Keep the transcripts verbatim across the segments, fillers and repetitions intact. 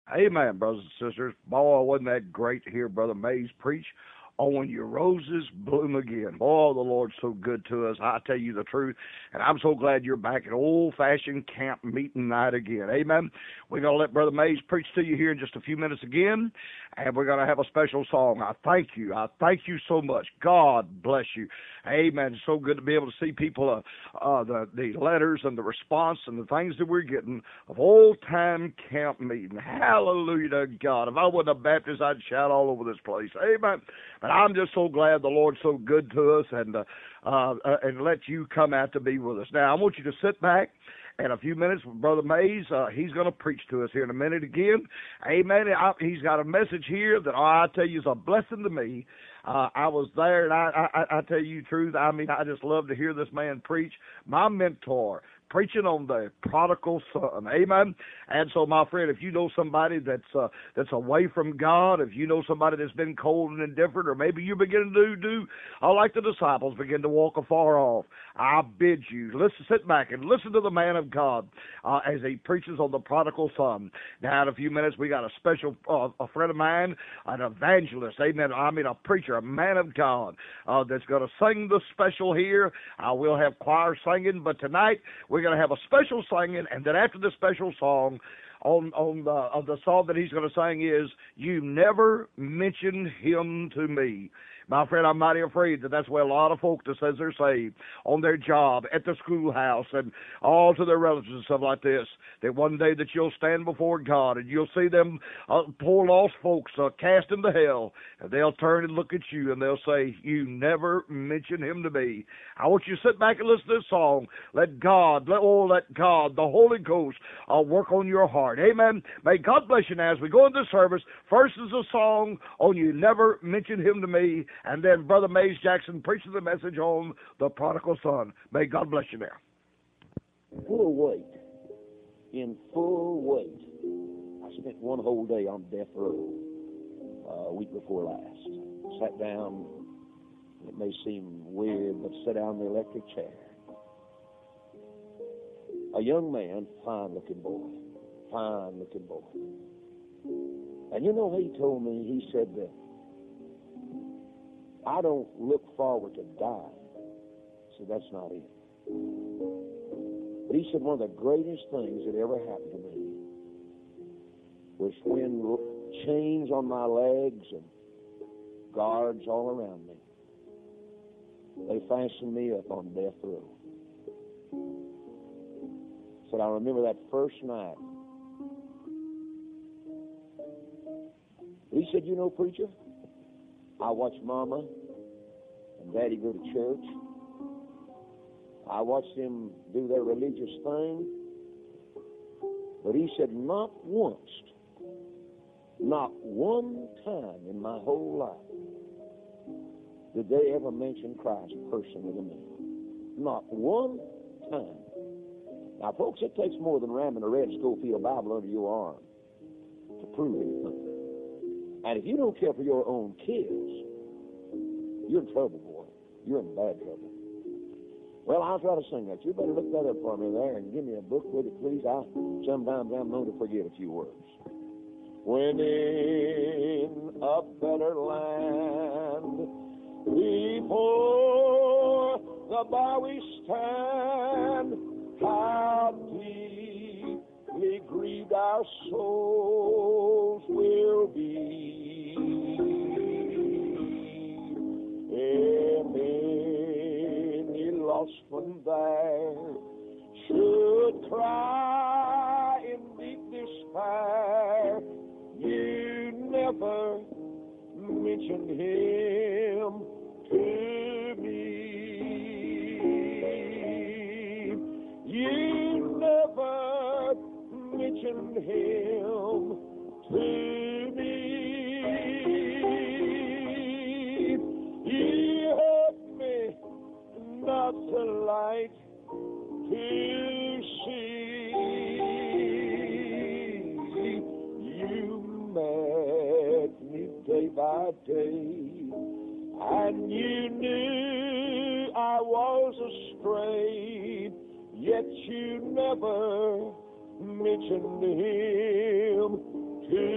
Amen, brothers and sisters. Boy, wasn't that great to hear Brother Mays preach on When Your Roses Bloom Again. Boy, the Lord's so good to us. I tell you the truth. And I'm so glad you're back at old-fashioned camp meeting night again. Amen. We're going to let Brother Mays preach to you here in just a few minutes again. And we're going to have a special song. I thank you. I thank you so much. God bless you. Amen. It's so good to be able to see people, uh, uh, the, the letters and the response and the things that we're getting of old-time camp meeting. Hallelujah to God. If I wasn't a Baptist, I'd shout all over this place. Amen. But I'm just so glad the Lord's so good to us and uh, uh, and let you come out to be with us. Now, I want you to sit back. In a few minutes, Brother Mays, uh, he's going to preach to us here in a minute again. Amen. I, he's got a message here that, oh, I tell you, is a blessing to me. Uh, I was there, and I, I, I tell you the truth. I mean, I just love to hear this man preach. My mentor, preaching on the prodigal son. Amen. And so, my friend, if you know somebody that's uh, that's away from God, if you know somebody that's been cold and indifferent, or maybe you begin to do, do uh, like the disciples, begin to walk afar off, I bid you, listen, sit back and listen to the man of God uh, as he preaches on the prodigal son. Now, in a few minutes, we got a special uh, a friend of mine, an evangelist, amen, I mean a preacher, a man of God uh, that's going to sing the special here. Uh, we'll have choir singing, but tonight we're going to have a special singing, and then after the special song, on on the of the song that he's going to sing is "You Never Mentioned Him to Me." My friend, I'm mighty afraid that that's where a lot of folk that says they're saved on their job, at the schoolhouse, and all to their relatives and stuff like this, that one day that you'll stand before God and you'll see them uh, poor lost folks uh, cast into hell, and they'll turn and look at you and they'll say, "You never mentioned him to me." I want you to sit back and listen to this song. Let God, let, oh, let God, the Holy Ghost, uh, work on your heart. Amen. May God bless you now as we go into service. First is a song on "You Never Mentioned Him to Me," and then Brother Mays Jackson preaches the message on the prodigal son. May God bless you now. Full weight, in full weight. I spent one whole day on death row uh, a week before last. Sat down, it may seem weird, but sat down in the electric chair. A young man, fine-looking boy, fine-looking boy. And you know what he told me? He said that, "I don't look forward to dying." So that's not it. But he said one of the greatest things that ever happened to me was when chains on my legs and guards all around me, they fastened me up on death row. Said, I remember that first night. He said, "You know, preacher, I watched Mama and Daddy go to church. I watched them do their religious thing. But," he said, "not once, not one time in my whole life did they ever mention Christ personally to me. Not one time." Now, folks, it takes more than ramming a red Schofield Bible under your arm to prove anything. And if you don't care for your own kids, you're in trouble, boy. You're in bad trouble. Well, I'll try to sing that. You better look that up for me there and give me a book with it, please. I sometimes I'm known to forget a few words. When in a better land, before the bar we stand, how deeply grieved our souls will be. And any lost one there should cry in deep despair, "You never mentioned him to me. You never mentioned him to me. He helped me not to like to see. You met me day by day, and you knew I was astray, yet you never mentioned him to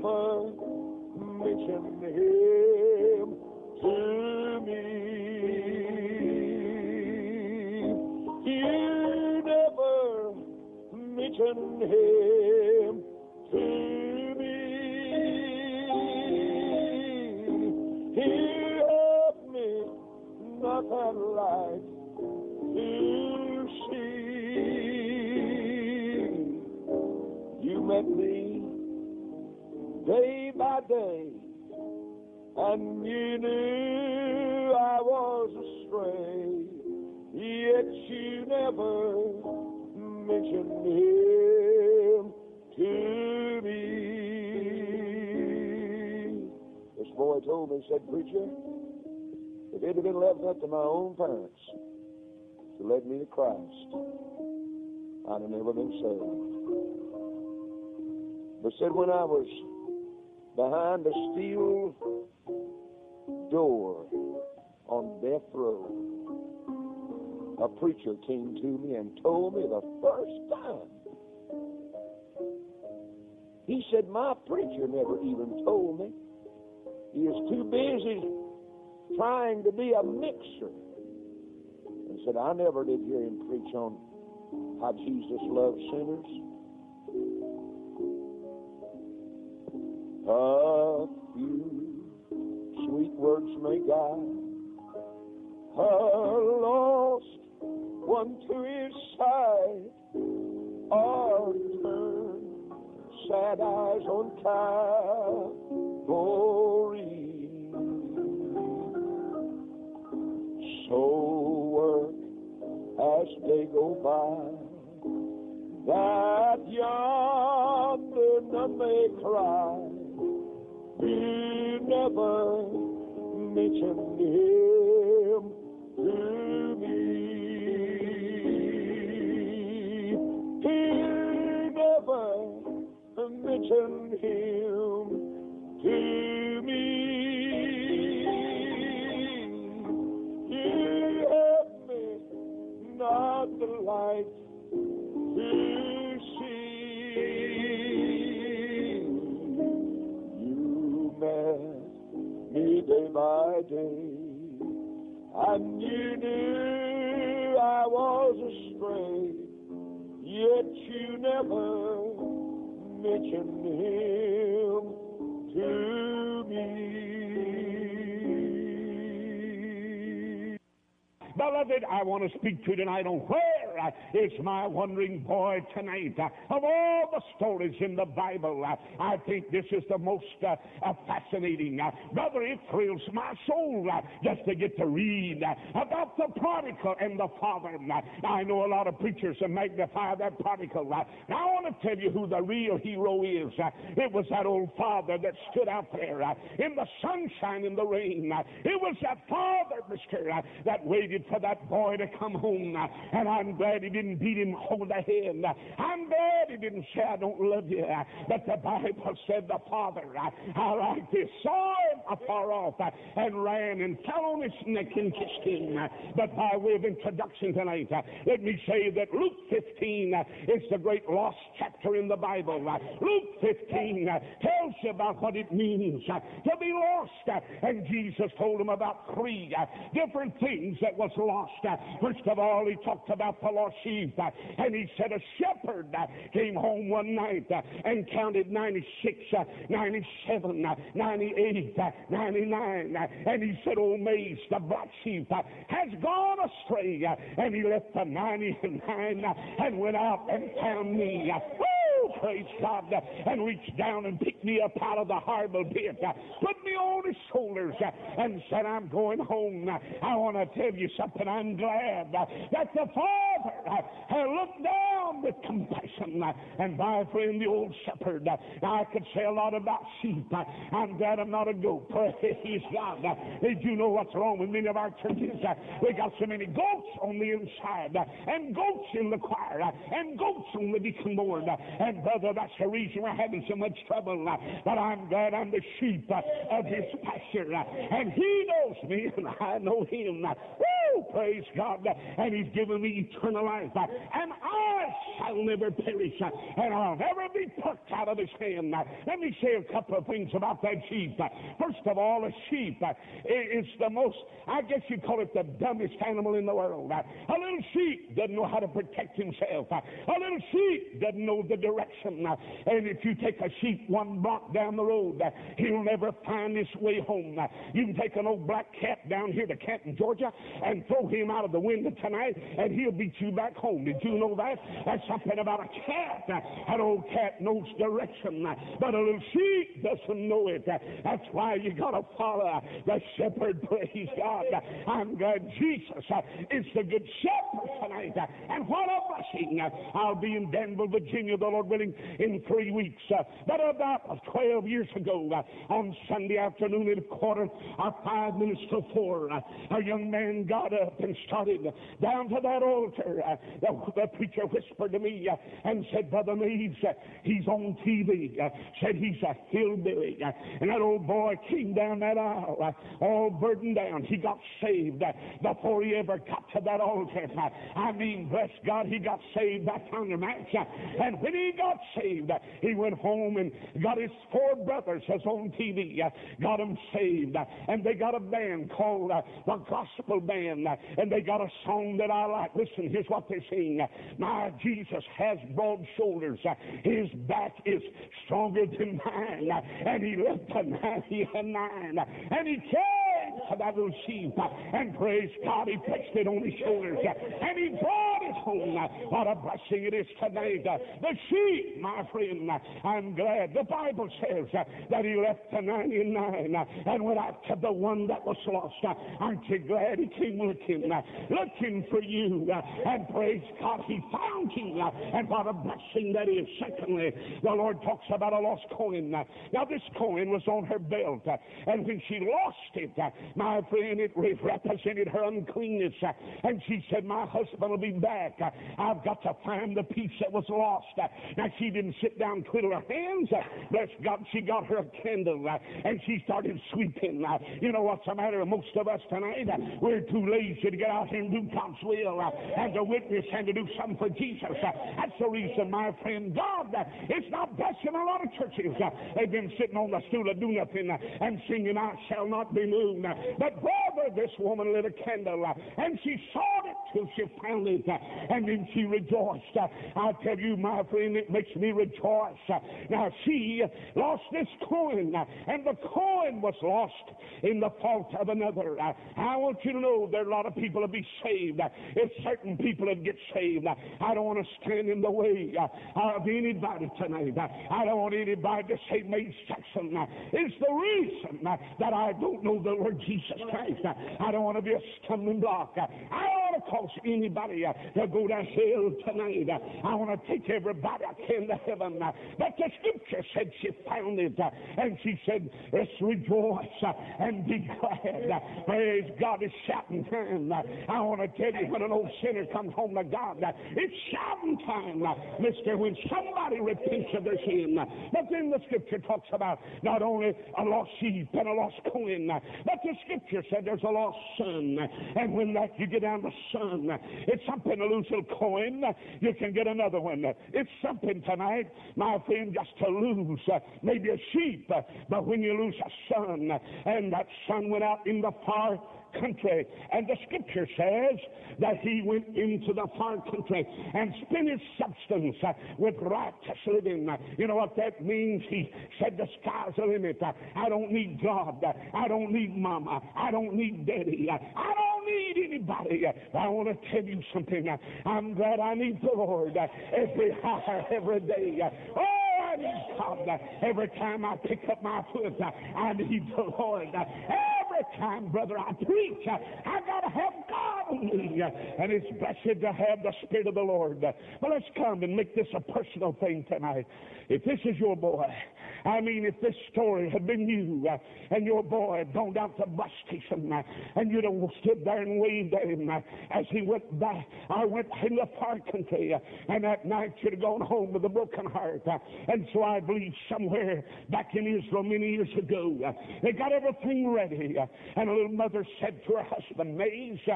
never mention him to me. You never mention him to me. He helped me not that light to see. You met me day by day, and you knew I was astray, yet you never mentioned him to me. This boy told me, said, "Preacher, if it had been left up to my own parents to lead me to Christ, I'd have never been saved." But said, when I was behind a steel door on death row, a preacher came to me and told me the first time. He said, my preacher never even told me. He is too busy trying to be a mixer. And said, I never did hear him preach on how Jesus loves sinners. A few sweet words may guide a lost one to his side, or turn sad eyes on Calvary. So work as they go by, that yonder none may cry. You never mentioned him to me. You never mentioned him to me. You helped me not the light to see. Me day by day, and you knew I was astray, yet you never mentioned him to me. Beloved, I want to speak to you tonight on where is my wandering boy tonight. Of all the stories in the Bible, I think this is the most uh, uh, fascinating. Uh, brother, it thrills my soul uh, just to get to read uh, about the prodigal and the father. Uh, I know a lot of preachers uh, magnify that prodigal. Uh, now I want to tell you who the real hero is. Uh, it was that old father that stood out there uh, in the sunshine and the rain. Uh, it was that father, mister, uh, that waited for that boy to come home. Uh, and I'm glad he didn't beat him over the head. I'm glad he didn't say, I don't love you. But the Bible said the father, I like this, saw him afar off and ran and fell on his neck and kissed him. But by way of introduction tonight, let me say that Luke fifteen is the great lost chapter in the Bible. Luke fifteen tells you about what it means to be lost. And Jesus told him about three different things that was lost. First of all, he talked about the lost sheep. And he said a shepherd came home one night and counted ninety-six, ninety-seven, ninety-eight, ninety-nine. And he said, oh, Maze, the black sheep has gone astray. And he left the ninety-nine and went out and found me. Woo! Praise God. And reached down and picked me up out of the horrible pit, put me on his shoulders, and said, I'm going home. I want to tell you something. I'm glad that the Father had looked down with compassion. And my friend, the old shepherd, now I could say a lot about sheep. I'm glad I'm not a goat. Praise God. Did you know what's wrong with many of our churches? We got so many goats on the inside, and goats in the choir, and goats on the deacon board. And brother, that's the reason we're having so much trouble. But I'm glad I'm the sheep of his pasture, and he knows me, and I know him. Woo! Praise God. And he's given me eternal life. And I shall never perish, and I'll never be plucked out of his hand. Let me say a couple of things about that sheep. First of all, a sheep is the most, I guess you call it the dumbest animal in the world. A little sheep doesn't know how to protect himself. A little sheep doesn't know the direction. And if you take a sheep one block down the road, he'll never find his way home. You can take an old black cat down here to Canton, Georgia, and throw him out of the window tonight, and he'll beat you back home. Did you know that? That's something about a cat. An old cat knows direction, but a little sheep doesn't know it. That's why you got to follow the shepherd. Praise God. I'm glad Jesus is the good shepherd tonight. And what a blessing. I'll be in Danville, Virginia, the Lord willing, in three weeks. But about twelve years ago, on Sunday afternoon at a quarter or five minutes to four, a young man got up and started down to that altar. The, the preacher whispered to me and said, Brother Mays, he's on T V. Said he's a hillbilly. And that old boy came down that aisle, all burdened down. He got saved before he ever got to that altar. I mean, bless God, he got saved back on the match. And when he got saved, he went home and got his four brothers as on T V, got them saved. And they got a band called uh, the Gospel Band. And they got a song that I like. Listen, here's what they sing. My Jesus has broad shoulders. His back is stronger than mine. And he left a ninety-nine. And he came to that little sheep. And praise God, he placed it on his shoulders. And he brought it home. What a blessing it is tonight. The sheep, my friend, I'm glad. The Bible says that he left the ninety-nine and went after the one that was lost. Aren't you glad he came looking, looking for you? And praise God, he found you. And what a blessing that is. Secondly, the Lord talks about a lost coin. Now, this coin was on her belt. And when she lost it, my friend, it represented her uncleanness. And she said, my husband will be back. I've got to find the piece that was lost. Now, she didn't sit down and twiddle her hands. Bless God, she got her candle and she started sweeping. You know what's the matter with most of us tonight? We're too lazy to get out here and do God's will and to witness and to do something for Jesus. That's the reason, my friend, God is not blessing a lot of churches. They've been sitting on the stool and do nothing and singing, I shall not be moved. But brother, this woman lit a candle and she sought it till she found it, and then she rejoiced. I tell you, my friend, it makes me rejoice. Now, she lost this coin, and the coin was lost in the fault of another. I want you to know there are a lot of people to be saved. If certain people would get saved, I don't want to stand in the way of anybody tonight. I don't want anybody to say Mays Jackson is the reason that I don't know the Lord Jesus Christ. I don't want to be a stumbling block. I don't want to cause anybody to go to hell tonight. I want to take everybody I can to heaven. But the scripture said she found it, and she said, let's rejoice and be glad. Praise God, it's shouting time. I want to tell you, when an old sinner comes home to God, it's shouting time, mister, when somebody repents of their sin. But then the scripture talks about not only a lost sheep and a lost coin, but the scripture said there's a lost son. And when that you get down to son, it's something to lose a coin, you can get another one. It's something tonight, my friend, just to lose uh, maybe a sheep, uh, but when you lose a son, and that son went out in the far country, and the scripture says that he went into the far country and spent his substance uh, with righteous living. Uh, you know what that means? He said the sky's the limit. Uh, I don't need God. Uh, I don't need mama. I don't need daddy. Uh, I don't need anybody. Uh, I want to tell you something. Uh, I'm glad I need the Lord uh, every hour, every day. Uh, oh, I need God. Uh, every time I pick up my foot, uh, I need the Lord. Uh, every time, brother, I preach, uh, I got to have God in me. Uh, and it's blessed to have the Spirit of the Lord. Uh, but let's come and make this a personal thing tonight. If this is your boy, I mean, if this story had been you uh, and your boy had gone down to the bus station uh, and you'd have stood there and waved at him uh, as he went back, I went in the far country, uh, and that night you'd have gone home with a broken heart. Uh, and so I believe somewhere back in Israel many years ago, uh, they got everything ready. Uh, and a little mother said to her husband, Mays, uh, if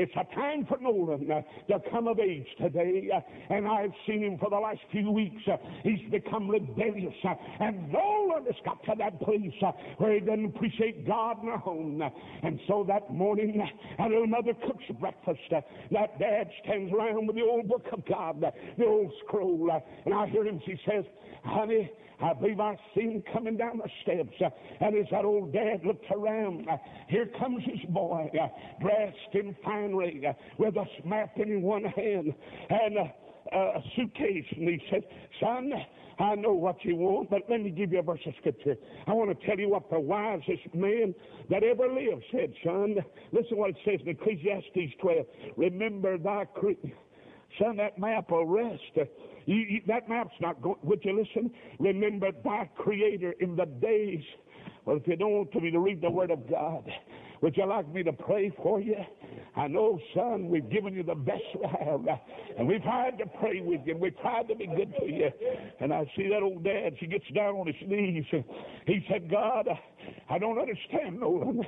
It's a time for Nolan uh, to come of age today. Uh, and I've seen him for the last few weeks. Uh, he's become rebellious. Uh, and Nolan has got to that place uh, where he doesn't appreciate God in the home. Uh, and so that morning, uh, a little mother cooks breakfast. Uh, that dad stands around with the old book of God, uh, the old scroll. Uh, and I hear him, she says, honey, I believe I seen him coming down the steps. Uh, and as that old dad looked around, uh, here comes his boy, uh, dressed in finery, uh, with a map in one hand and a, a suitcase. And he said, son, I know what you want, but let me give you a verse of Scripture. I want to tell you what the wisest man that ever lived said, son. Listen what it says in Ecclesiastes twelve. Remember thy creed. Son, that map will rest. You, you, that map's not going. Would you listen? Remember thy Creator in the days. Well, if you don't want me to read the Word of God, would you like me to pray for you? I know, son, we've given you the best we have. And we've tried to pray with you. And we've tried to be good to you. And I see that old dad, she gets down on his knees. And he said, God, I don't understand, Nolan.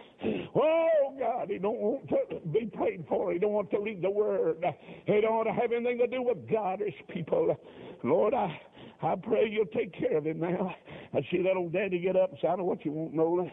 Oh, God, he don't want to be prayed for. He don't want to read the Word. He don't want to have anything to do with God or his people. Lord, I, I pray you'll take care of him now. I see that old daddy get up and say, I know what you want, Nolan.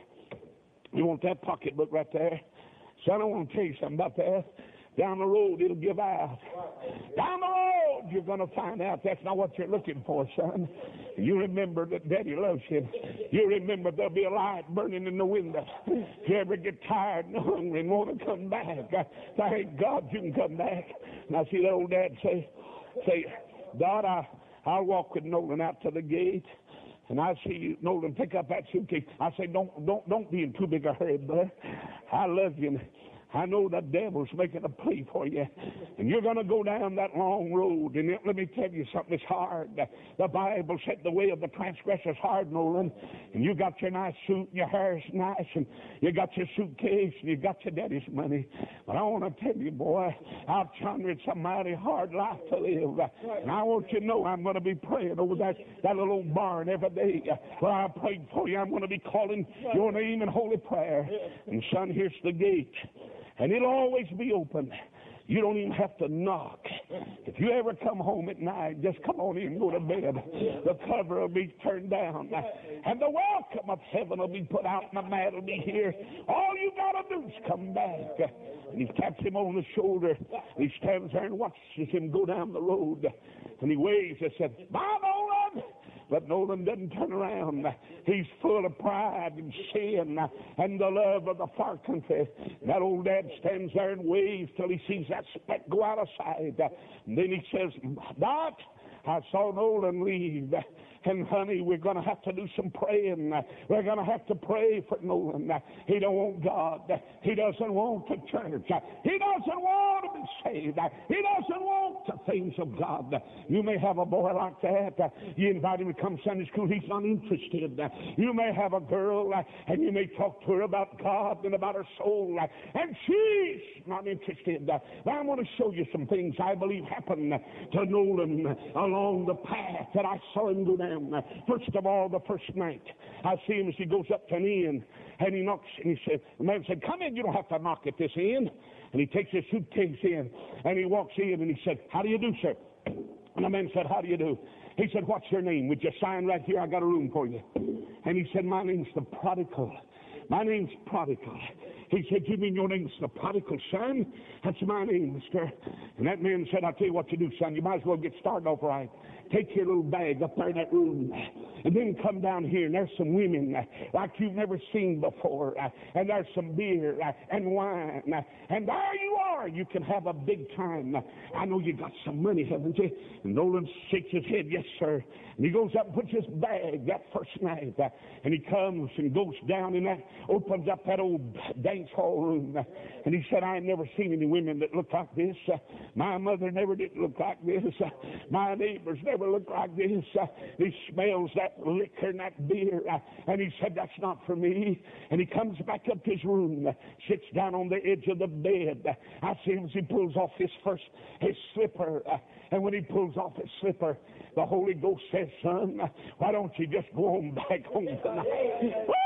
You want that pocketbook right there? Son, I want to tell you something about that. Down the road, it'll give out. Down the road, you're going to find out that's not what you're looking for, son. You remember that Daddy loves you. You remember there'll be a light burning in the window. If you ever get tired and hungry and want to come back, thank God you can come back. And I see that old dad say, say, God, I, I'll walk with Nolan out to the gate. And I see you, Nolan, pick up that suitcase. I say, don't, don't, don't be in too big a hurry, brother. I love you. I know the devil's making a plea for you. And you're going to go down that long road. And it, let me tell you something, it's hard. The Bible said the way of the transgressor is hard, Nolan. And you got your nice suit and your hair's nice. And you got your suitcase and you got your daddy's money. But I want to tell you, boy, out yonder it's a mighty hard life to live. And I want you to know I'm going to be praying over that, that little old barn every day. Where I prayed for you, I'm going to be calling your name in holy prayer. And son, here's the gate. And it'll always be open. You don't even have to knock. If you ever come home at night, just come on in and go to bed. The cover will be turned down. And the welcome of heaven will be put out and the mat will be here. All you got to do is come back. And he taps him on the shoulder. And he stands there and watches him go down the road. And he waves and says, bye, Nolan. But Nolan doesn't turn around. He's full of pride and sin and the love of the far country. That old dad stands there and waves till he sees that speck go out of sight. And then he says, Doc, I saw Nolan leave. And, honey, we're going to have to do some praying. We're going to have to pray for Nolan. He don't want God. He doesn't want the church. He doesn't want to be saved. He doesn't want the things of God. You may have a boy like that. You invite him to come Sunday school. He's not interested. You may have a girl, and you may talk to her about God and about her soul, and she's not interested. But I'm going to show you some things I believe happened to Nolan along the path that I saw him go down. First of all, the first night, I see him as he goes up to an inn, and he knocks, and he said, the man said, come in, you don't have to knock at this inn. And he takes his suitcase in, and he walks in, and he said, how do you do, sir? And the man said, how do you do? He said, what's your name? Would you sign right here? I got a room for you. And he said, my name's the Prodigal. My name's Prodigal. He said, you mean your name's the Prodigal Son? That's my name, mister. And that man said, I'll tell you what you do, son. You might as well get started off right. Take your little bag up there in that room, and then come down here, and there's some women like you've never seen before, and there's some beer and wine, and there you are. You can have a big time. I know you got some money, haven't you? And Nolan shakes his head, yes, sir. And he goes up and puts his bag that first night, and he comes and goes down in that, opens up that old dance hall room, and he said, I ain't never seen any women that look like this. My mother never did look like this. My neighbors never Never look like this. Uh, he smells that liquor and that beer. Uh, and he said, that's not for me. And he comes back up to his room, uh, sits down on the edge of the bed. Uh, I see him as he pulls off his first, his slipper. Uh, and when he pulls off his slipper, the Holy Ghost says, son, uh, why don't you just go on back home tonight? Woo!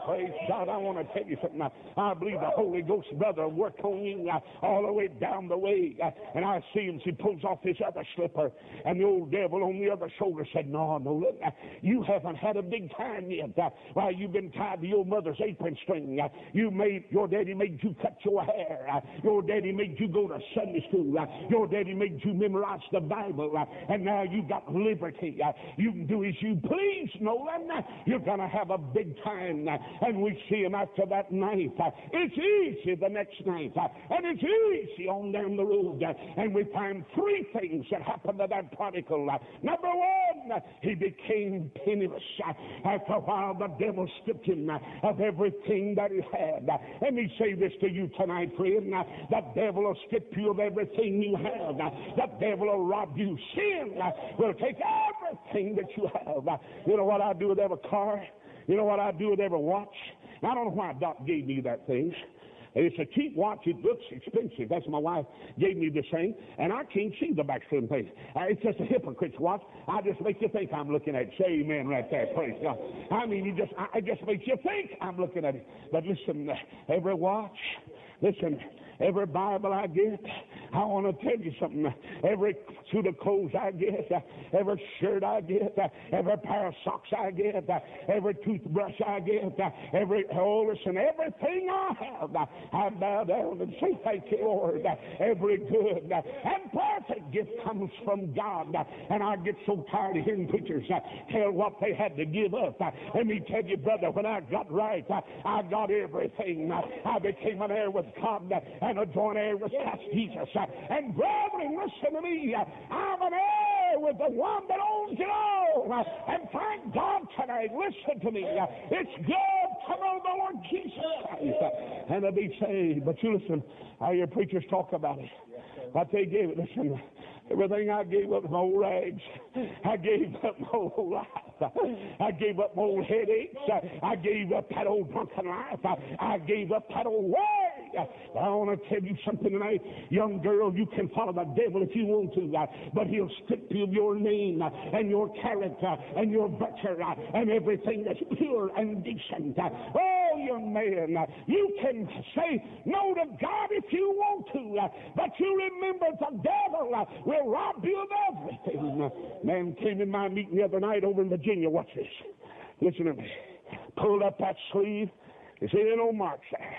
Praise God. I want to tell you something. I, I believe the Holy Ghost, brother, will work on you uh, all the way down the way. Uh, and I see him. He pulls off his other slipper. And the old devil on the other shoulder said, no, no, look, uh, you haven't had a big time yet. Uh, while you've been tied to your mother's apron string. Uh, you made, your daddy made you cut your hair. Uh, your daddy made you go to Sunday school. Uh, your daddy made you memorize the Bible. Uh, and now you got liberty. Uh, you can do as you please, Nolan. Uh, you're going to have a big time. Uh, and we see him after that night. Uh, it's easy the next night. Uh, and it's easy on down the road. Uh, and we find three things that happened to that prodigal. Uh, number one, uh, he became penniless. Uh, after a while, the devil stripped him uh, of everything that he had. Uh, let me say this to you tonight, friend. Uh, the devil will strip you of everything you have. Uh, the devil will rob you. Sin uh, will take everything that you have. Uh, you know what I do with every car? You know what I do with every watch? I don't know why Doc gave me that thing. It's a cheap watch. It looks expensive. That's my wife gave me this thing, and I can't see the backstream thing. Uh, it's just a hypocrite's watch. I just make you think I'm looking at it. Say amen right there. Praise God. I mean, you just, I, it just makes you think I'm looking at it. But listen, uh, every watch, listen, every Bible I get, I want to tell you something. Every suit of clothes I get, every shirt I get, every pair of socks I get, every toothbrush I get, every, oh, listen, everything I have, I bow down and say thank you, Lord. Every good and perfect gift comes from God. And I get so tired of hearing preachers tell what they had to give up. Let me tell you, brother, when I got right, I got everything. I became an heir with God and a joint heir with Christ Jesus. And brethren, listen to me. I'm an heir with the one that owns it all. And thank God tonight, listen to me. It's good to know the Lord Jesus Christ and to be saved. But you listen, I hear preachers talk about it. What they gave it, listen, everything I gave up my old rags. I gave up my old life. I gave up my old headaches. I gave up that old drunken life. I gave up that old way. But I want to tell you something tonight. Young girl, you can follow the devil if you want to, but he'll strip you of your name and your character and your virtue and everything that's pure and decent. Oh, young man, you can say no to God if you want to, but you remember the devil will rob you of everything. Man came in my meeting the other night over in Virginia. Watch this. Listen to me. Pulled up that sleeve. You see, there no marks there.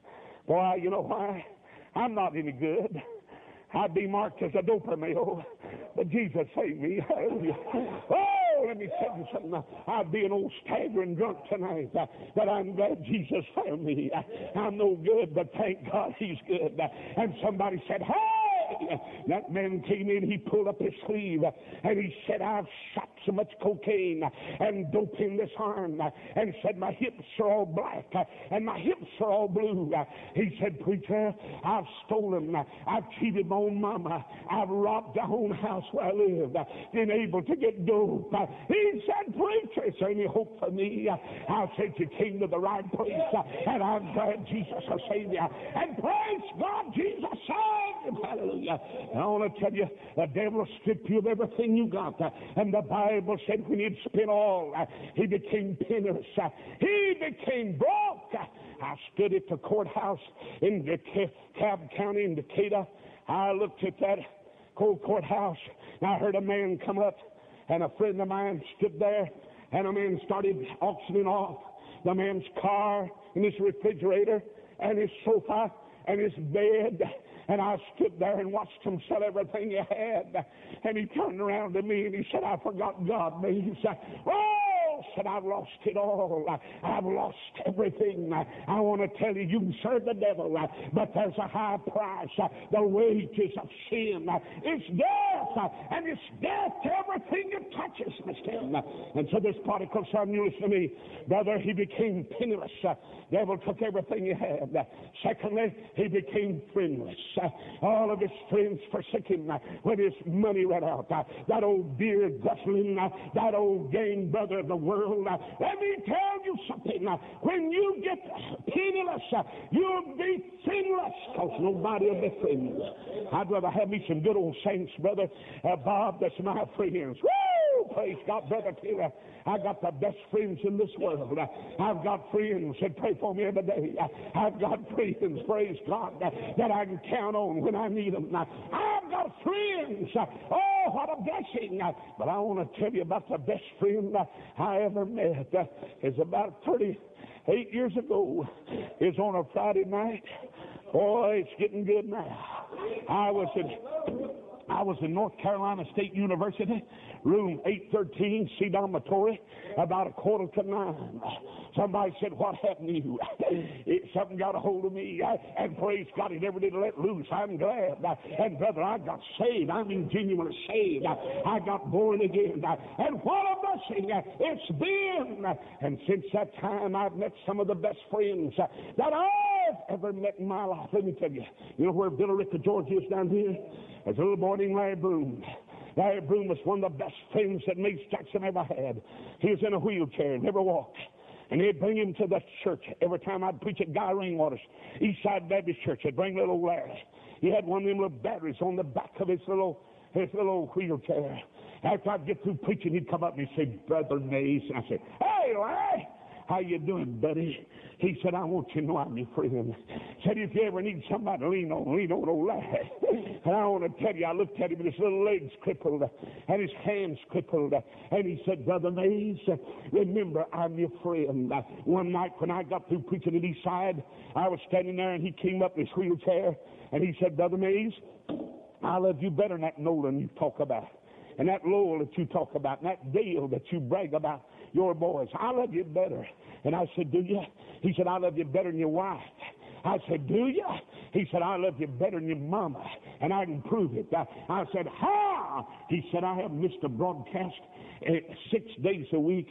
Boy, you know why? I'm not any good. I'd be marked as a doper male, but Jesus saved me. Hallelujah. Oh, let me tell you something. I'd be an old staggering drunk tonight, but I'm glad Jesus found me. I'm no good, but thank God he's good. And somebody said, hey! That man came in, he pulled up his sleeve, and he said, I've shot so much cocaine and dope in this arm, and said, my hips are all black, and my hips are all blue. He said, preacher, I've stolen, I've cheated my own mama, I've robbed the own house where I live, been able to get dope. He said, preacher, is there any hope for me? I said, you came to the right place, and I'm glad Jesus will save you. And praise God, Jesus saved you. Hallelujah. I want to tell you, the devil will strip you of everything you got. And the Bible said when he'd spent all, he became penniless. He became broke. I stood at the courthouse in DeKalb County in Decatur. I looked at that cold courthouse, and I heard a man come up, and a friend of mine stood there, and a man started auctioning off the man's car and his refrigerator and his sofa and his bed. And I stood there and watched him sell everything he had. And he turned around to me and he said, I forgot God made. He said, oh, said, I've lost it all. I've lost everything. I want to tell you, you can serve the devil, but there's a high price. The wages of sin is death, and it's death to everything it touches, Mister And so this prodigal son, you listen to me, brother, he became penniless. Devil took everything he had. Secondly, he became friendless. All of his friends forsook him when his money ran out. That old beer guzzling, that old gang brother of the world. Let me tell you something. When you get penniless, you'll be friendless, because nobody will be friendless. I'd rather have me some good old saints, brother. Uh, Bob, that's my friends. Woo! praise God, Brother Taylor. I got the best friends in this world. I've got friends that pray for me every day. I've got friends, praise God, that I can count on when I need them. I've got friends. Oh, what a blessing. But I want to tell you about the best friend I ever met. It's about thirty-eight years ago. It's on a Friday night. Boy, it's getting good now. I was in... I was in North Carolina State University, room eight thirteen, C dormitory, about a quarter to nine. Somebody said, what happened to you? It, something got a hold of me, and praise God, he never did let loose. I'm glad. And brother, I got saved. I mean, genuinely saved. I got born again. And what a blessing it's been. And since that time, I've met some of the best friends that I've ever met in my life. Let me tell you, you know where Villarica, Georgia is down here? There's a little boy named Larry Broom. Larry Broom was one of the best friends that Mace Jackson ever had. He was in a wheelchair, never walked. And they'd bring him to the church. Every time I'd preach at Guy Rainwater's Eastside Baptist Church, they'd bring little Larry. He had one of them little batteries on the back of his little his little wheelchair. After I'd get through preaching, he'd come up and he'd say, Brother Mace. And I'd say, hey, Larry, how you doing, buddy? He said, I want you to know I'm your friend. Said, if you ever need somebody to lean on, lean on old Larry. And I want to tell you, I looked at him and his little legs crippled and his hands crippled. And he said, Brother Mays, remember, I'm your friend. One night when I got through preaching at Eastside, I was standing there and he came up in his wheelchair and he said, Brother Mays, I love you better than that Nolan you talk about. And that Lowell that you talk about, and that Dale that you brag about, your boys. I love you better. And I said, do you? He said, I love you better than your wife. I said, do you? He said, I love you better than your mama, and I can prove it. I, I said, how? He said, I have missed a broadcast uh, six days a week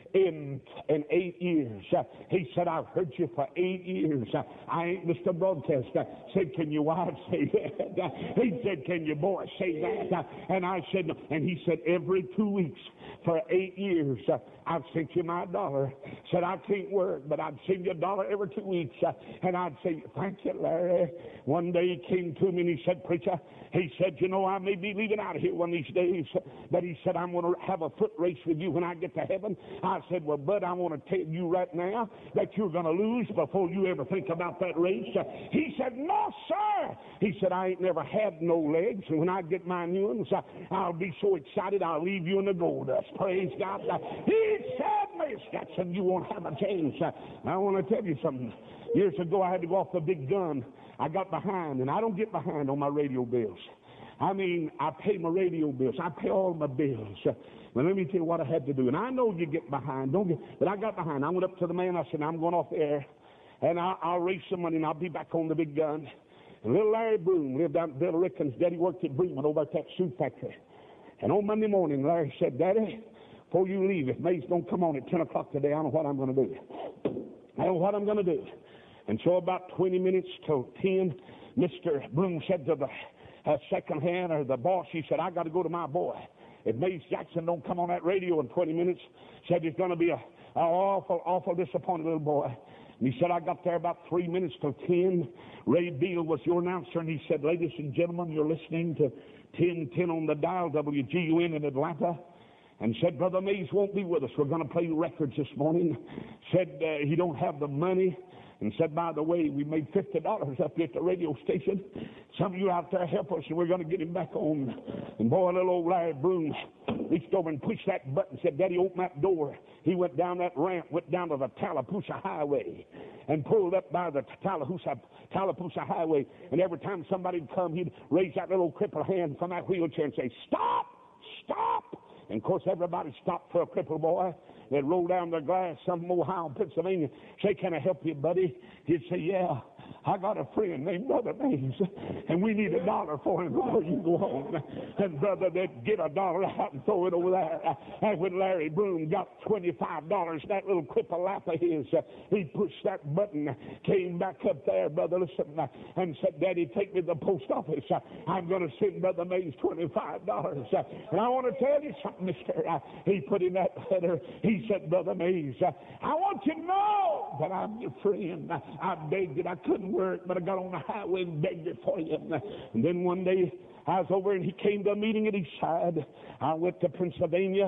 in in eight years. Uh, he said, I've heard you for eight years. Uh, I ain't missed a broadcast. I uh, said, can your wife say that? Uh, he said, can your boy say that? Uh, and I said, no. And he said, every two weeks for eight years, uh, I've sent you my dollar. Said, I can't work, but I'd send you a dollar every two weeks. Uh, and I'd say, thank you, Larry. One day he came to me and he said, preacher, he said, you know, I may be leaving out of here one of these days, but he said, I'm going to have a foot race with you when I get to heaven. I said, well, bud, I want to tell you right now that you're going to lose before you ever think about that race. Uh, he said, no, sir. He said, I ain't never had no legs, and when I get my new ones, uh, I'll be so excited I'll leave you in the gold dust. Praise God. Uh, he said, Miss Jackson, you won't have a chance. Uh, I want to tell you something. Years ago, I had to go off the big gun. I got behind, and I don't get behind on my radio bills. I mean, I pay my radio bills. I pay all my bills. Uh, but let me tell you what I had to do. And I know you get behind, don't get, but I got behind. I went up to the man. I said, I'm going off the air, and I, I'll raise some money, and I'll be back on the big gun. And little Larry Broom lived out in Villarica. His daddy worked at Bremen over at that shoe factory. And on Monday morning, Larry said, Daddy, before you leave, if Mays don't come on at ten o'clock today, I don't know what I'm going to do. I don't know what I'm going to do. And so about twenty minutes till ten, Mister Broom said to the uh, second hand or the boss, he said, I got to go to my boy. If Mays Jackson don't come on that radio in twenty minutes, said he's going to be a, a awful, awful disappointed little boy. And he said, I got there about three minutes till ten. Ray Beal was your announcer, and he said, ladies and gentlemen, you're listening to ten ten on the dial, W G U N in Atlanta. And said, Brother Mays won't be with us. We're going to play records this morning. Said uh, he don't have the money. And said, by the way, we made fifty dollars up here at the radio station. Some of you out there help us, and we're going to get him back on. And boy, little old Larry Broom reached over and pushed that button, said, Daddy, open that door. He went down that ramp, went down to the Tallapoosa Highway, and pulled up by the Tallapoosa, Tallapoosa Highway. And every time somebody'd come, he'd raise that little crippled hand from that wheelchair and say, stop, stop. And, of course, everybody stopped for a crippled boy. They'd roll down their glass, some from Ohio, Pennsylvania, say, can I help you, buddy? He'd say, yeah, I got a friend named Brother Mays, and we need a dollar for him before you go home. And Brother, they'd get a dollar out and throw it over there. And when Larry Broom got twenty-five dollars, that little crippled lap of his, he pushed that button, came back up there, Brother, listen, and said, Daddy, take me to the post office. I'm going to send Brother Mays twenty-five dollars. And I want to tell you something, mister. He put in that letter, he said, Brother Mays, I want you to know that I'm your friend. I begged it. I couldn't work, but I got on the highway and begged it for you. And then one day I was over and he came to a meeting at Eastside. I went to Pennsylvania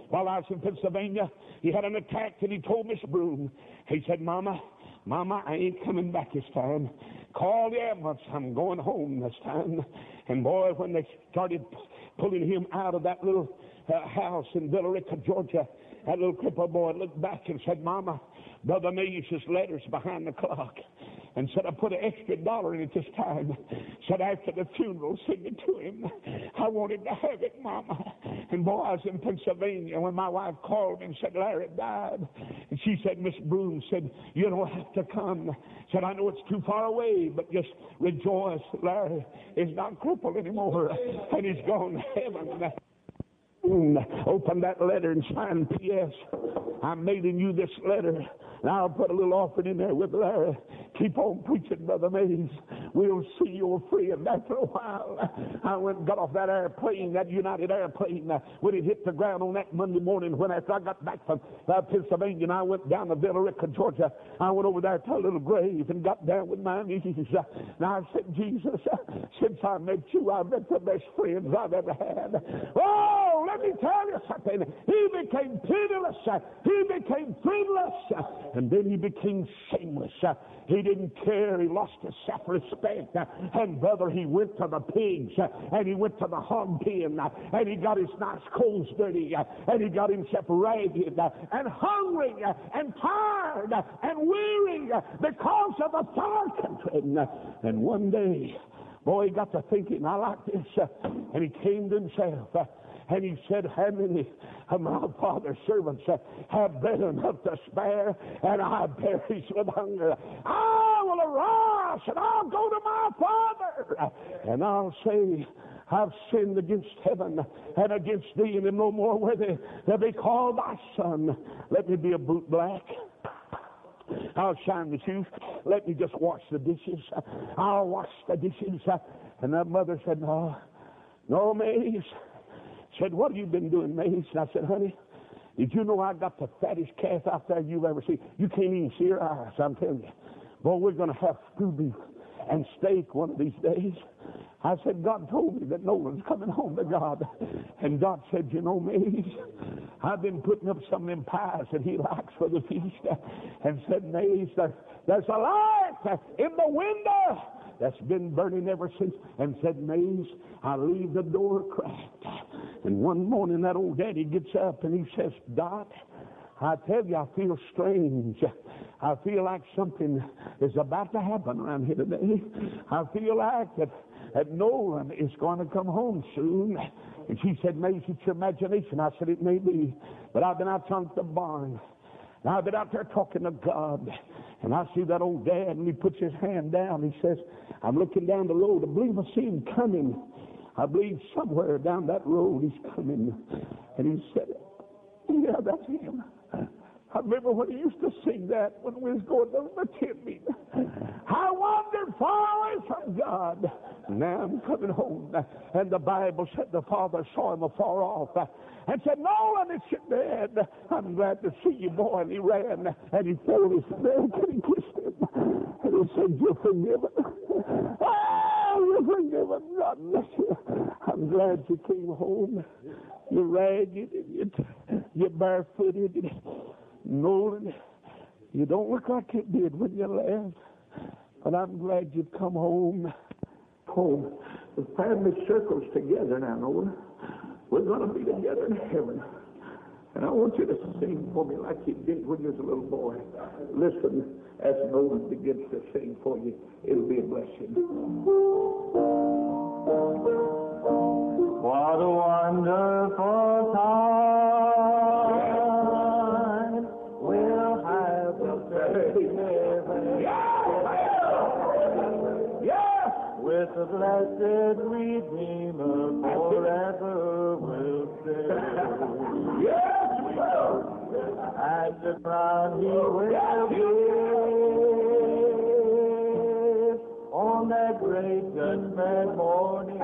while I was in Pennsylvania. He had an attack, and he told Miss Broom, he said, Mama, Mama, I ain't coming back this time. Call the ambulance. I'm going home this time. And boy, when they started pulling him out of that little uh, house in Villa Rica, Georgia, that little crippled boy looked back and said, Mama, Brother Mays' letter's behind the clock. And said, I put an extra dollar in it this time. Said, after the funeral, send it to him. I wanted to have it, Mama. And boy, I was in Pennsylvania when my wife called me and said, Larry died. And she said, Miss Broom said, you don't have to come. Said, I know it's too far away, but just rejoice. Larry is not crippled anymore, and he's gone to heaven. Open that letter and sign P S I'm mailing you this letter. And I'll put a little offering in there with Larry. Keep on preaching, Brother Mays. We'll see you're free. And after a while, I went and got off that airplane, that United airplane, when it hit the ground on that Monday morning, when after I got back from uh, Pennsylvania, and I went down to Villa Rica, Georgia. I went over there to a little grave and got down with my knees. And I said, Jesus, since I met you, I've met the best friends I've ever had. Oh, let me tell you something. He became pitiless. He became friendless. And then he became shameless. He didn't care. He lost his self-respect. And brother, he went to the pigs, and he went to the hog pen, and he got his nice clothes dirty, and he got himself ragged and hungry and tired and weary because of the far country. And one day, boy, he got to thinking, I like this. And he came to himself. And he said, how many of my father's servants have bread enough to spare, and I perish with hunger? I will arise, and I'll go to my father, and I'll say, I've sinned against heaven and against thee, and am no more worthy to be called thy son. Let me be a boot black. I'll shine the shoes. Let me just wash the dishes. I'll wash the dishes. And that mother said, no, no, Mays. Said, what have you been doing, Mays? And I said, honey, did you know I got the fattest calf out there you've ever seen? You can't even see her eyes, I'm telling you. Boy, we're going to have stew beef and steak one of these days. I said, God told me that Nolan's coming home to God. And God said, you know, Mays, I've been putting up some of them pies that he likes for the feast. And said, Mays, there's a light in the window that's been burning ever since. And said, Mays, I leave the door cracked. And one morning that old daddy gets up and he says, Dot, I tell you, I feel strange. I feel like something is about to happen around here today. I feel like that, that Nolan is going to come home soon. And she said, Mays, it's your imagination. I said, it may be, but I've been out on the barn. And I've been out there talking to God. And I see that old dad, and he puts his hand down. He says, I'm looking down the road. I believe I see him coming. I believe somewhere down that road he's coming. And he said, yeah, that's him. I remember when he used to sing that when we was going to the tent meeting. I wandered far away from God. Now I'm coming home. And the Bible said the father saw him afar off and said, Nolan, it's your dad. I'm glad to see you, boy. And he ran and he fell his neck and he kissed him. And he said, you're forgiven. Oh, you're forgiven. God bless you. I'm glad you came home. You're ragged and you're, you're barefooted. Nolan, you don't look like you did when you left, but I'm glad you've come home. Home. The family circle's together now, Nolan. We're going to be together in heaven. And I want you to sing for me like you did when you was a little boy. Listen, as Nolan begins to sing for you, it'll be a blessing. What a wonderful time. With the blessed Redeemer forever will stay. Yes, we will. And the crown he will give on that great judgment morning.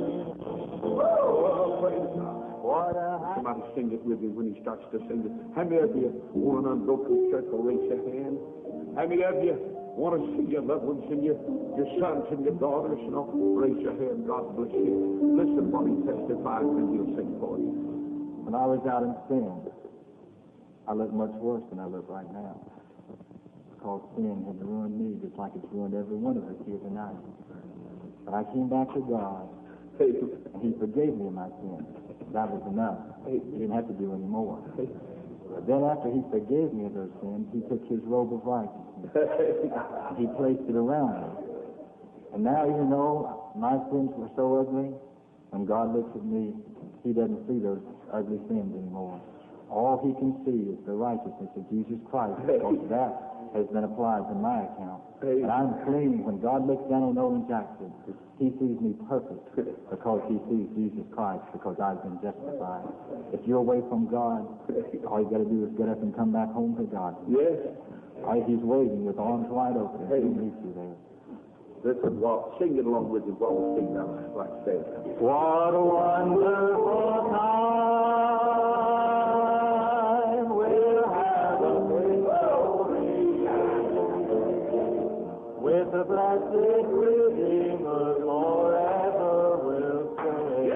What a Somebody sing it with me when he starts to sing it. How many of you want an unbroken circle? Raise your hand. How many of you want to see your loved ones and your, your sons and your daughters? You know, raise your hand. God bless you. Listen while he testifies and he'll sing for you. When I was out in sin, I looked much worse than I look right now. Because sin had ruined me just like it's ruined every one of us here tonight. But I came back to God, and He forgave me of my sins. That was enough. He didn't have to do any more. But then after He forgave me of those sins, He took His robe of righteousness. He placed it around me. And now, even though my sins were so ugly, when God looks at me, He doesn't see those ugly sins anymore. All He can see is the righteousness of Jesus Christ, because that has been applied to my account. And I'm clean. When God looks down on Owen Jackson, He sees me perfect because He sees Jesus Christ, because I've been justified. If you're away from God, all you got to do is get up and come back home to God. Yes. All He's waiting with arms wide open. Hey. He'll meet you there. Listen, while sing it along with you while we sing now, like that. What a wonderful time we'll have a victory with the blessed Redeemer forever will sing.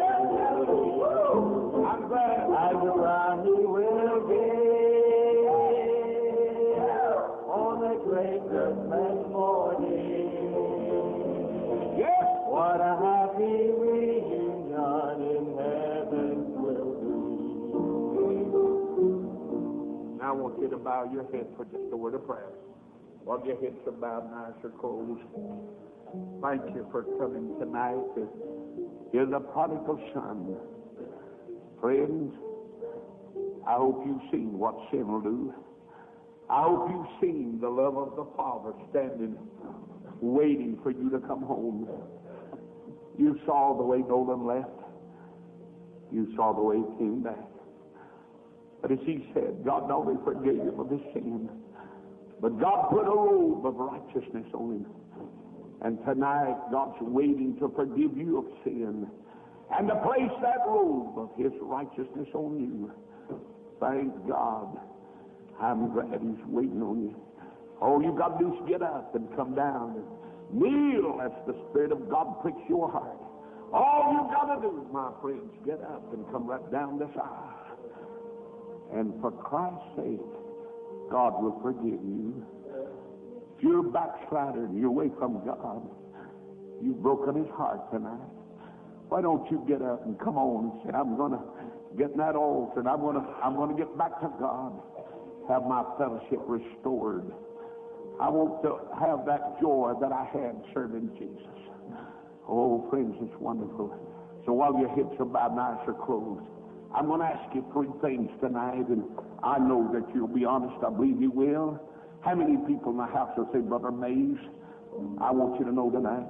I'm glad. And the crown He will give on the great Christmas morning. What a happy reunion in heaven will be. Now I want you to bow your head for just a word of prayer. While your heads are bowed and eyes are closed. Thank you for coming tonight to hear the prodigal son. Friends, I hope you've seen what sin will do. I hope you've seen the love of the Father standing, waiting for you to come home. You saw the way Nolan left. You saw the way he came back. But as he said, God not only forgave him of his sin, but God put a robe of righteousness on him. And tonight, God's waiting to forgive you of sin and to place that robe of his righteousness on you. Thank God. I'm glad he's waiting on you. All you got to do is get up and come down and kneel as the Spirit of God pricks your heart. All you got to do, my friends, get up and come right down this aisle. And for Christ's sake, God will forgive you. If you're a backslider and you're away from God, you've broken his heart tonight. Why don't you get up and come on and say, I'm going to get in that altar and I'm going to I'm going to get back to God, have my fellowship restored. I want to have that joy that I had serving Jesus. Oh, friends, it's wonderful. So while your heads are bowed and eyes are closed, I'm going to ask you three things tonight, and I know that you'll be honest. I believe you will. How many people in the house will say, Brother Mays, I want you to know tonight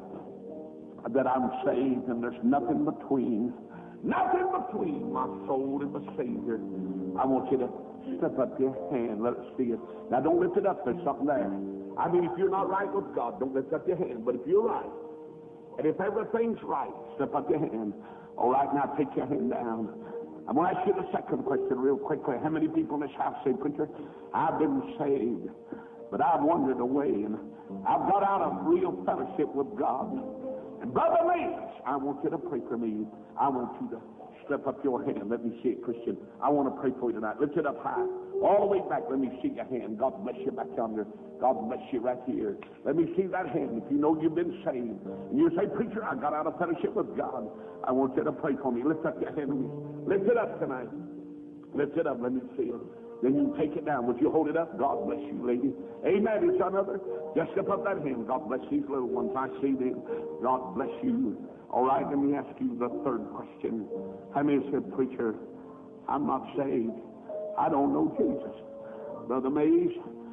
that I'm saved and there's nothing between, nothing between my soul and the Savior. I want you to step up your hand. Let us see it. Now, don't lift it up. There's something there. I mean, if you're not right with God, don't lift up your hand. But if you're right, and if everything's right, step up your hand. All right, now take your hand down. I'm going to ask you the second question real quickly. How many people in this house say, Preacher, I've been saved, but I've wandered away, and I've got out of real fellowship with God. And Brother Mays, I want you to pray for me. I want you to step up your hand. Let me see it, Christian. I want to pray for you tonight. Lift it up high. All the way back, let me see your hand. God bless you back yonder. God bless you right here. Let me see that hand. If you know you've been saved, and you say, Preacher, I got out of fellowship with God, I want you to pray for me. Lift up your hand. Lift it up tonight. Lift it up. Let me see it. Then you take it down. Would you hold it up? God bless you, lady. Amen. It's another. Just step up that hand. God bless these little ones. I see them. God bless you. All right, let me ask you the third question. How many said, Preacher, I'm not saved. I don't know Jesus. Brother Mays,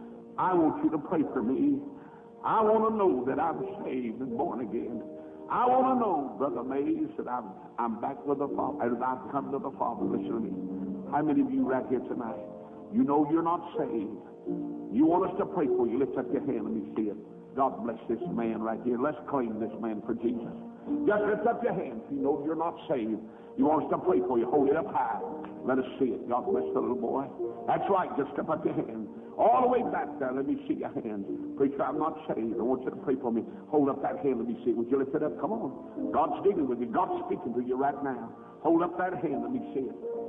I want you to pray for me. I want to know that I'm saved and born again. I want to know, Brother Mays, that I'm, I'm back with the Father, and I've come to the Father. Listen to me. How many of you right here tonight, you know you're not saved? You want us to pray for you. Lift up your hand. Let me see it. God bless this man right here. Let's claim this man for Jesus. Just lift up your hand. If you know you're not saved, you want us to pray for you. Hold it up high. Let us see it. God bless the little boy. That's right. Just step up your hand. All the way back there. Let me see your hand. Preacher, I'm not saved. I want you to pray for me. Hold up that hand. Let me see it. Would you lift it up? Come on. God's dealing with you. God's speaking to you right now. Hold up that hand. Let me see it.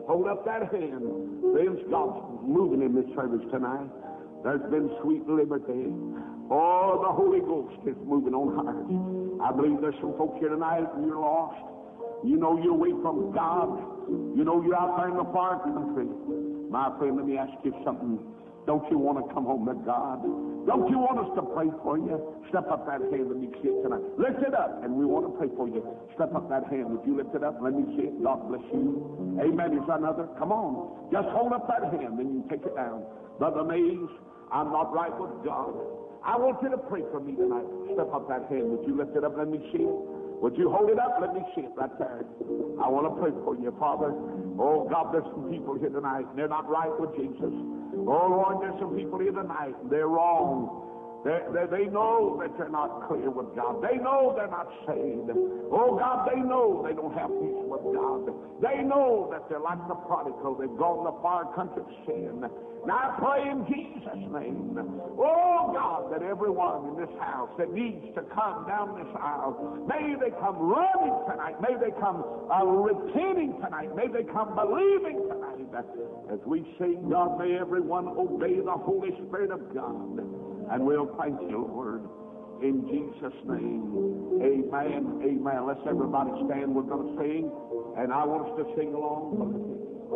Hold up that hand. Friends, God's moving in this service tonight. There's been sweet liberty. Oh, the Holy Ghost is moving on hearts. I believe there's some folks here tonight and you're lost. You know you're away from God. You know you're out there in the far country. My friend, let me ask you something. Don't you want to come home to God? Don't you want us to pray for you? Step up that hand. Let me see it tonight. Lift it up, and we want to pray for you. Step up that hand. Would you lift it up? Let me see it. God bless you. Amen. Is another? Come on. Just hold up that hand, then you take it down. Brother Mays, I'm not right with God. I want you to pray for me tonight. Step up that hand. Would you lift it up? Let me see it. Would you hold it up? Let me see it right there. I want to pray for you, Father. Oh, God, there's some people here tonight. They're not right with Jesus. Oh, Lord, there's some people here tonight. They're wrong. They're, they're, they know that they're not clear with God. They know they're not saved. Oh, God, they know they don't have peace with God. They know that they're like the prodigal. They've gone the far country of sin. Now I pray in Jesus' name, oh God, that everyone in this house that needs to come down this aisle, may they come running tonight, may they come uh, repenting tonight, may they come believing tonight. As we sing, God, may everyone obey the Holy Spirit of God. And we'll thank you, Lord, in Jesus' name. Amen, amen. Let's everybody stand. We're going to sing, and I want us to sing along.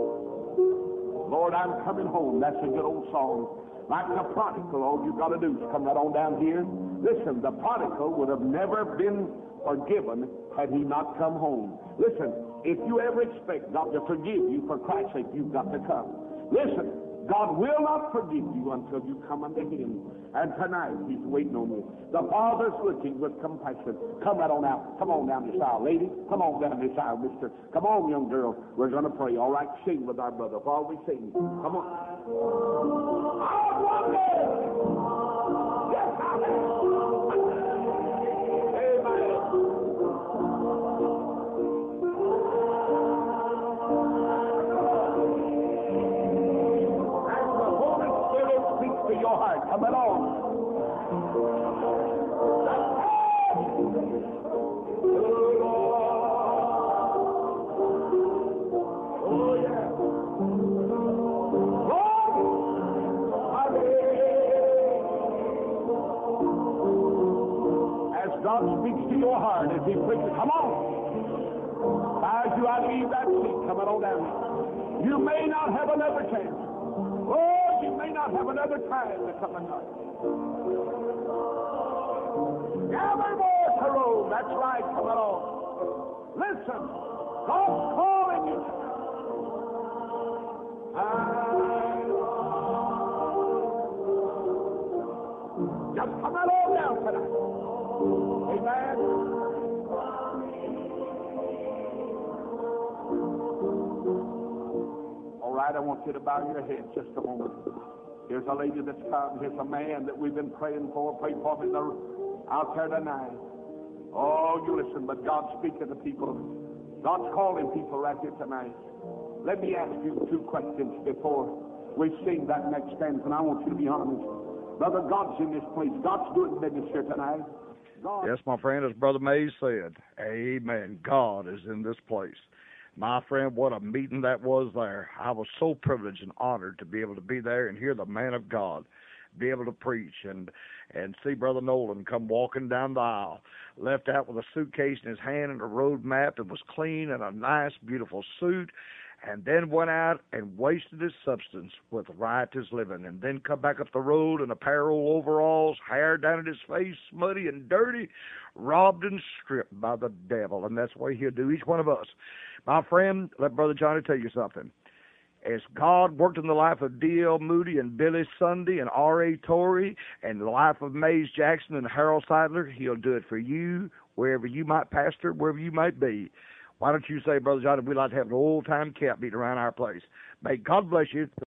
Lord, I'm coming home. That's a good old song. Like the prodigal, all you got to do is come right on down here. Listen, the prodigal would have never been forgiven had he not come home. Listen, if you ever expect God to forgive you for Christ's sake, you've got to come. Listen, God will not forgive you until you come unto Him. And tonight, He's waiting on you. The Father's looking with compassion. Come right on out. Come on down this aisle. Lady, come on down this aisle, mister. Come on, young girl. We're going to pray. All right, sing with our brother. While we sing, come on. I wonder. Yes, I your heart. Come along. Oh, yeah. As God speaks to your heart, as He preaches, come on. As you I leave that seat, come on down. You may not have another chance. Oh, you may not have another time to come and touch. Gather more to Rome. That's right. Come along. Listen. God's calling you tonight. Just come along now tonight. Amen. All right, I want you to bow your head just a moment. Here's a lady that's come. Here's a man that we've been praying for. Pray for me out there tonight. Oh, you listen, but God's speaking to people. God's calling people right here tonight. Let me ask you two questions before we sing that next stanza, and I want you to be honest. Brother, God's in this place. God's doing business here tonight. God. Yes, my friend, as Brother Mays said, amen. God is in this place. My friend, what a meeting that was there. I was so privileged and honored to be able to be there and hear the man of God be able to preach and and see Brother Nolan come walking down the aisle, left out with a suitcase in his hand and a road map. It was clean and a nice, beautiful suit, and then went out and wasted his substance with riotous living, and then come back up the road in a pair of old overalls, hair down at his face, smutty and dirty, robbed and stripped by the devil, and that's the way He'll do each one of us. My friend, let Brother Johnny tell you something. As God worked in the life of D L Moody and Billy Sunday and R A Torrey and the life of Mays Jackson and Harold Seidler, He'll do it for you, wherever you might pastor, wherever you might be. Why don't you say, Brother Johnny, we'd like to have an old-time camp meeting around our place. May God bless you.